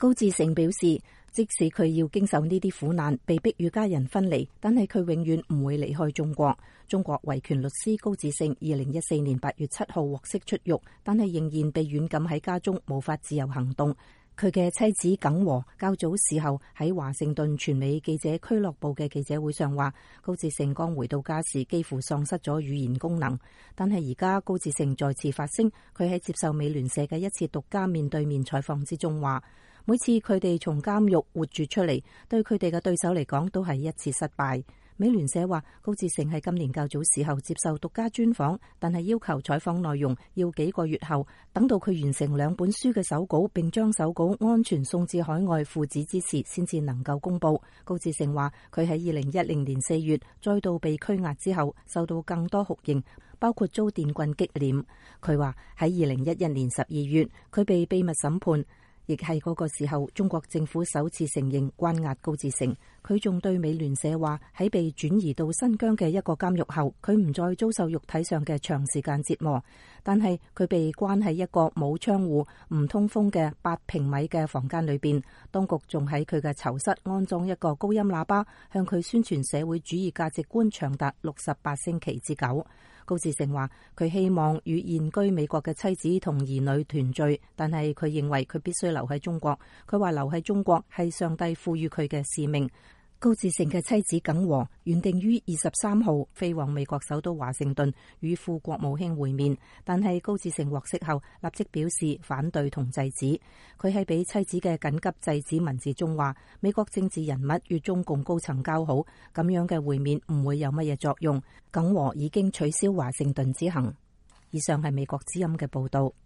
高志盛表示，即使佢要經受呢啲苦難，被迫與家人分離，但係佢永遠唔會離開中國。中國維權律師高志盛2014年8月7號獲釋出獄，但係仍然被軟禁喺家中，無法自由行動。佢嘅妻子耿和較早時候喺華盛頓全美記者俱樂部嘅記者會上話，高志盛剛回到家時幾乎喪失咗語言功能。但係而家高志盛再次發聲，佢喺接受美聯社嘅一次獨家面對面採訪之中話，每次佢哋從監獄活住出嚟，對佢哋嘅對手嚟講都係一次失敗。美聯社話，高志盛喺今年較早時候接受獨家專訪，但係要求採訪內容要幾個月後，等到佢完成2本書嘅手稿，並將手稿安全送至海外附旨之時，先至能夠公佈。高志盛話，佢喺2010年4月再度被拘押之後，受到更多酷刑，包括遭電棍擊臉。佢話喺2011年12月，佢被秘密審判。亦係嗰個時候，中國政府首次承認關押高志盛。佢仲對美聯社話，喺被轉移到新疆嘅一個監獄後，佢唔再遭受肉體上嘅長時間折磨，但係佢被關喺一個冇窗戶、唔通風嘅8平米嘅房間裏邊。當局仲喺佢嘅囚室安裝一個高音喇叭，向佢宣傳社會主義價值觀長達68星期之久。高志盛話，佢希望與現居美國嘅妻子同兒女團聚，但係佢認為佢必須留喺中國。佢話留喺中國係上帝賦予佢嘅使命。高志盛嘅妻子耿和原定於23號飛往美國首都華盛頓與副國務卿會面，但係高志盛獲釋後立即表示反對同制止。佢喺俾妻子嘅緊急制止文字中話，美國政治人物與中共高層交好，咁樣嘅會面唔會有乜嘢作用。耿和已經取消華盛頓之行。以上係美國之音嘅報道。